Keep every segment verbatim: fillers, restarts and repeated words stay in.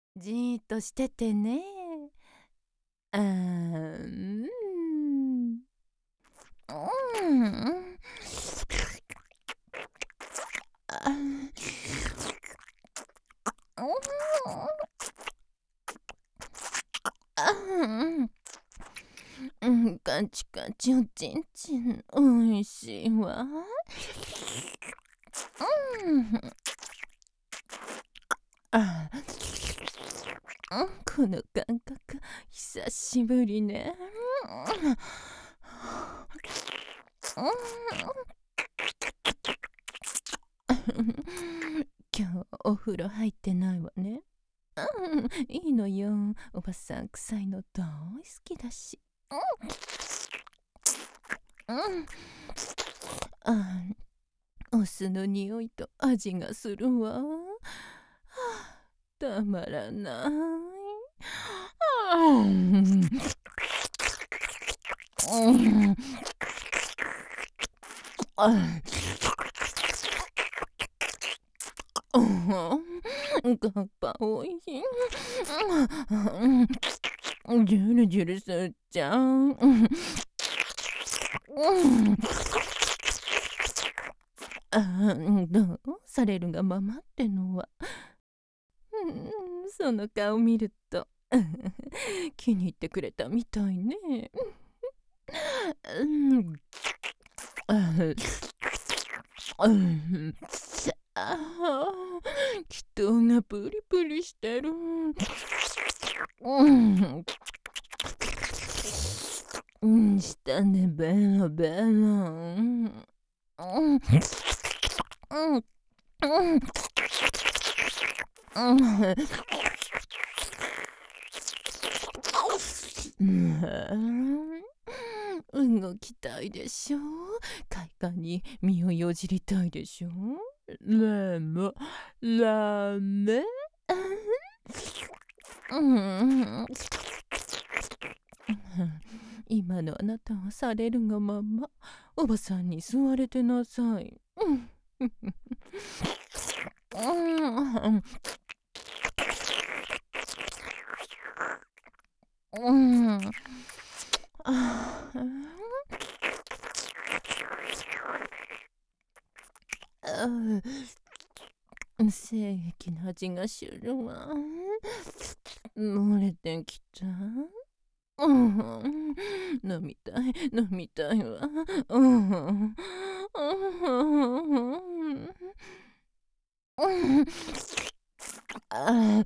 じーっとしててね。あーん。うん。ああ、うん。うん、カチカチおちんちん、おいしいわ。うん。ああ、この感覚、久しぶりね。今日お風呂入ってないわね。うん、いいのよ。おばさん臭いの大好きだし。うん。ああ、お酢の匂いと味がするわ。はあ、たまらない。うん。うん。あうん。ガッパおいしい。うん。ジュルジュルすっちゃう。うん。あーどうされるがままってのは。うん、その顔見ると気に入ってくれたみたいね。うん、あうん、あー気筒がプリプリしてる。うん、うん、下でベロベロ。うん、うん、うん、うん、うん、動きたいでしょ。快感に身をよじりたいでしょ。ラム、ラメ。うん、今のあなたはされるがままおばさんに吸われてなさい。うん、うんうん。ああ、精液の味がするわ。漏れてきた。うん、飲みたい、飲みたいわ。うん、うん、うん、あ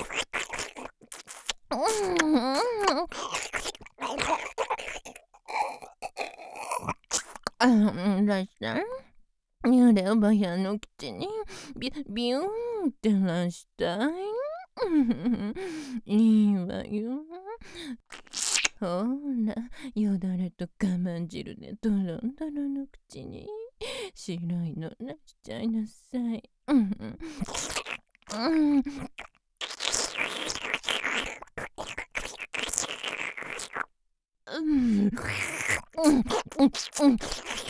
あ、うん、らっしゃい。幽霊おばやの口にビビューンってらしたい。うんいいわよ。ほら、よだれと我慢汁でドロンドロンの口に白いのらしちゃいなさい。うん、うん、うん、うん、うん、うん、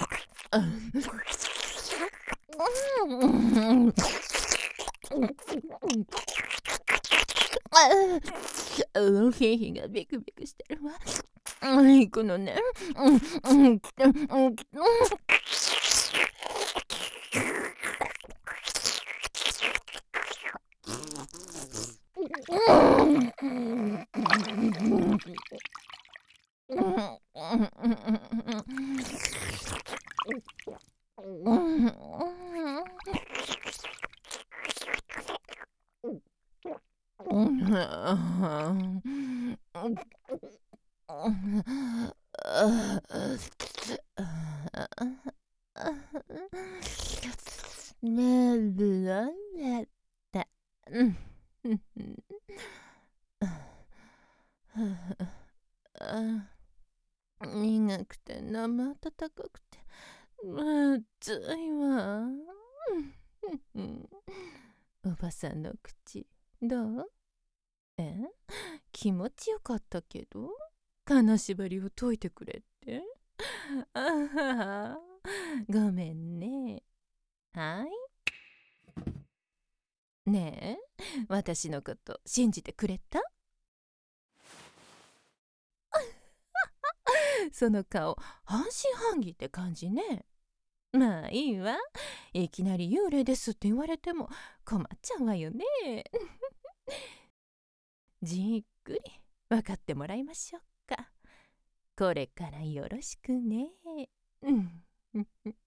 うん、ああ、ひひがビクビクしてるわ。うん、行くのね。うん、うん、うん、うん、ねるられた。うん。あ苦くて生温かくてむずいわ。おばさんの口どう？え気持ちよかったけど金縛りを解いてくれってあははごめんね。はい。 ねえ、私のこと信じてくれた？その顔、半信半疑って感じね。まあいいわ。いきなり幽霊ですって言われても困っちゃうわよね。じっくり分かってもらいましょうか。これからよろしくね。うん。